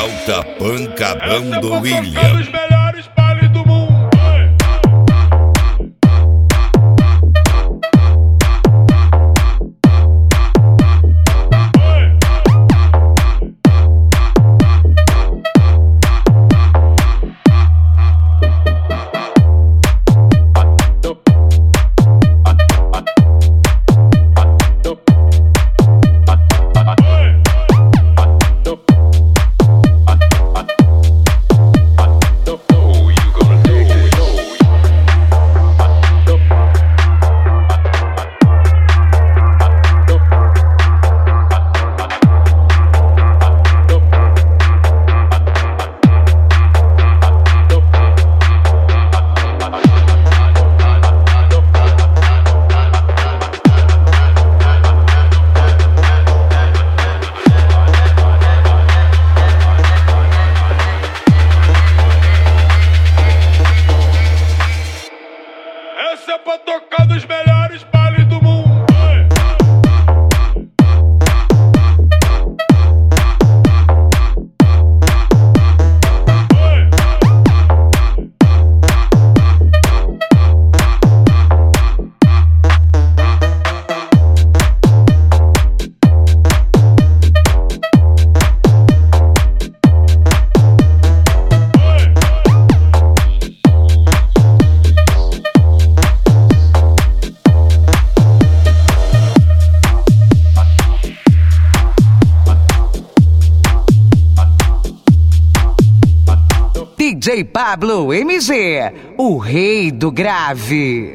Exalta Pancadão do William. Dos melhores bailes do mundo. Essa é pra tocar nos melhores bailes do mundo. DJ Pablo MG, o rei do grave.